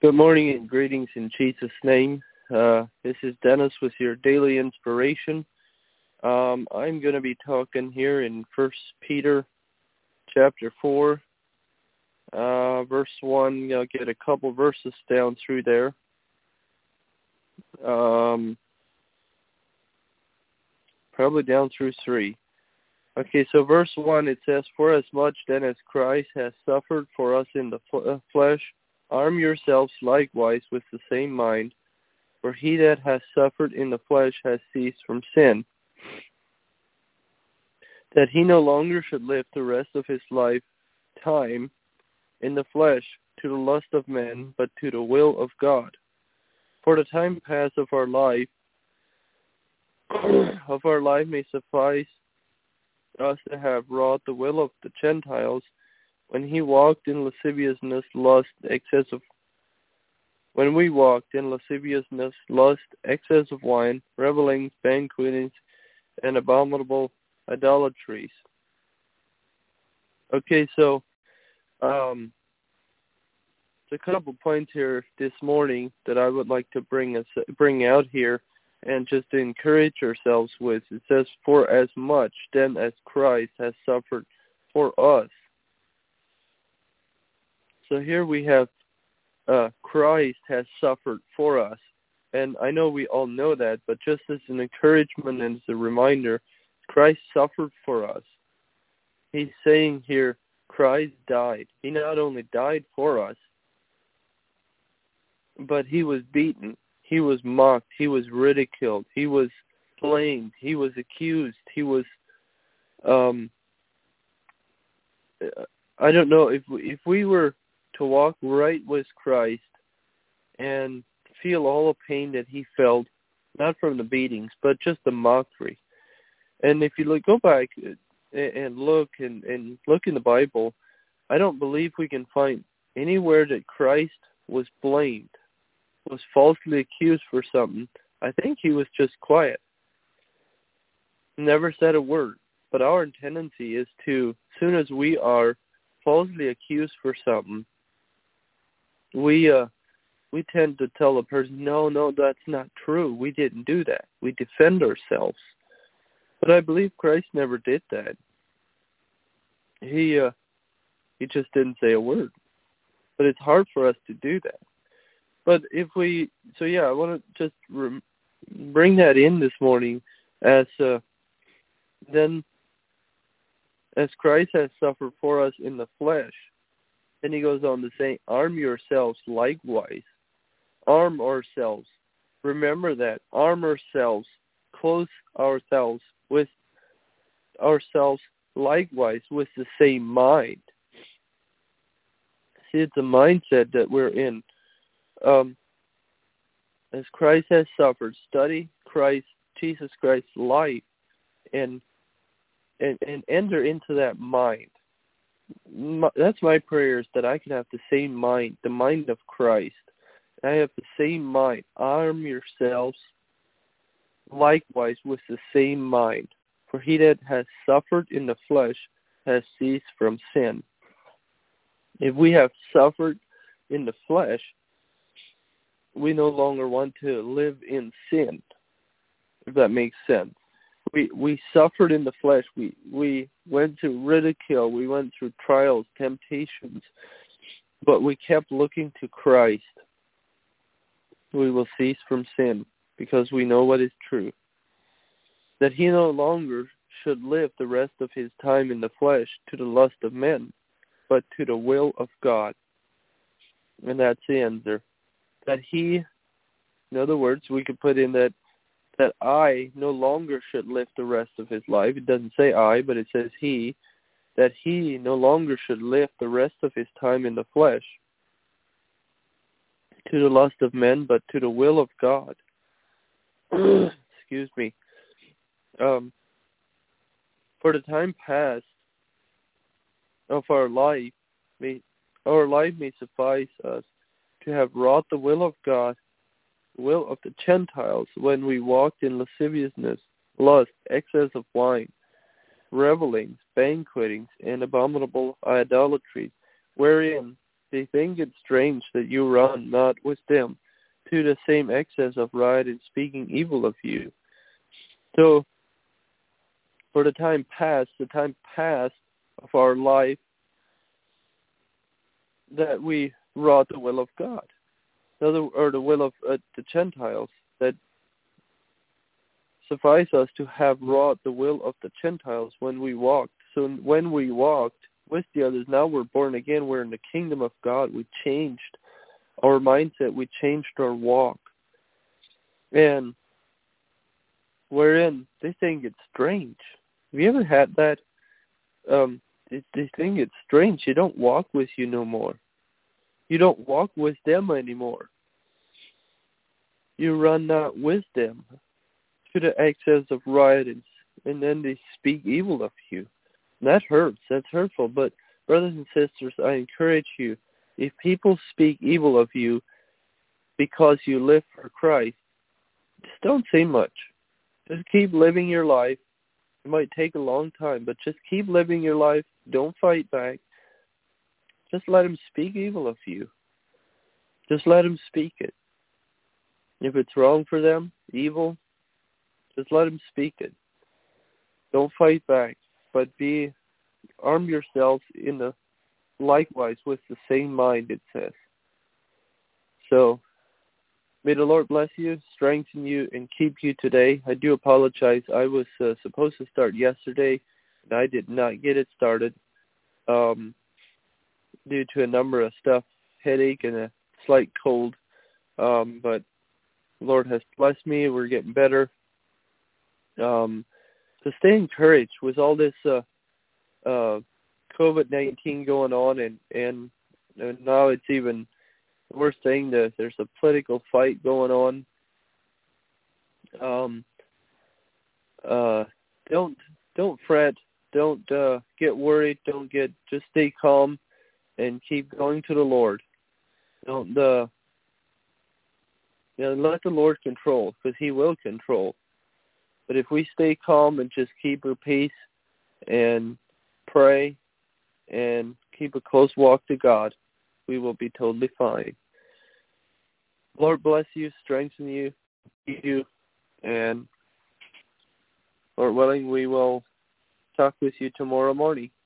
Good morning and greetings in Jesus' name. This is Dennis with your daily inspiration. I'm going to be talking here in 1 Peter chapter 4, verse 1. I'll get a couple verses down through there. Probably down through 3. Okay, so verse 1, it says, "For as much then as Christ has suffered for us in the flesh, arm yourselves likewise with the same mind, for he that has suffered in the flesh has ceased from sin, that he no longer should live the rest of his lifetime in the flesh to the lust of men, but to the will of God. For the time past of our life may suffice us to have wrought the will of the Gentiles, when we walked in lasciviousness, lust, excess of wine, revelings, banquetings, and abominable idolatries." Okay, so there's a couple points here this morning that I would like to bring out here and just to encourage ourselves with. It says, "For as much then as Christ has suffered for us." So here we have Christ has suffered for us. And I know we all know that, but just as an encouragement and as a reminder, Christ suffered for us. He's saying here, Christ died. He not only died for us, but he was beaten. He was mocked. He was ridiculed. He was blamed. He was accused. He was, I don't know, if we were to walk right with Christ and feel all the pain that he felt, not from the beatings, but just the mockery. And if you go back and look in the Bible, I don't believe we can find anywhere that Christ was blamed, was falsely accused for something. I think he was just quiet, never said a word. But our tendency is to, as soon as we are falsely accused for something, we tend to tell a person, no, that's not true. We didn't do that. We defend ourselves. But I believe Christ never did that. He just didn't say a word. But it's hard for us to do that. But I want to just bring that in this morning as then as Christ has suffered for us in the flesh. Then he goes on to say, arm yourselves likewise. Arm ourselves. Remember that. Arm ourselves. Clothe ourselves likewise with the same mind. See, it's a mindset that we're in. As Christ has suffered, study Jesus Christ's life, and enter into that mind. That's my prayer, is that I can have the same mind, the mind of Christ. I have the same mind. Arm yourselves likewise with the same mind. For he that has suffered in the flesh has ceased from sin. If we have suffered in the flesh, we no longer want to live in sin, if that makes sense. We suffered in the flesh. We went through ridicule. We went through trials, temptations, but we kept looking to Christ. We will cease from sin because we know what is true. That he no longer should live the rest of his time in the flesh to the lust of men, but to the will of God. And that's the answer. That he, in other words, we could put in that I no longer should live the rest of his life. It doesn't say I, but it says he. That he no longer should live the rest of his time in the flesh to the lust of men, but to the will of God. Excuse me. For the time past of our life may suffice us to have wrought the will of God, will of the Gentiles, when we walked in lasciviousness, lust, excess of wine, revelings, banquetings, and abominable idolatries, wherein They think it strange that you run not with them to the same excess of riot and speaking evil of you. So, for the time past of our life, that we wrought the will of God, or the will of the Gentiles, that suffice us to have wrought the will of the Gentiles when we walked. So when we walked with the others, now we're born again, we're in the kingdom of God. We changed our mindset, we changed our walk. And wherein they think it's strange. Have you ever had that? They think it's strange. You don't walk with you no more. You don't walk with them anymore. You run not with them to the excess of riot, and then they speak evil of you. And that hurts. That's hurtful. But brothers and sisters, I encourage you, if people speak evil of you because you live for Christ, just don't say much. Just keep living your life. It might take a long time, but just keep living your life. Don't fight back. Just let them speak evil of you. Just let them speak it. If it's wrong for them, evil, just let them speak it. Don't fight back, but arm yourselves likewise with the same mind, it says. So, may the Lord bless you, strengthen you, and keep you today. I do apologize. I was supposed to start yesterday, and I did not get it started due to a number of stuff, headache and a slight cold. But the Lord has blessed me. We're getting better. So stay encouraged with all this COVID-19 going on, and now it's even worse thing that there's a political fight going on. Don't fret. Don't get worried. Just stay calm and keep going to the Lord. Don't let the Lord control, because He will control. But if we stay calm and just keep our peace and pray and keep a close walk to God, we will be totally fine. Lord bless you, strengthen you, keep you, and Lord willing, we will talk with you tomorrow morning.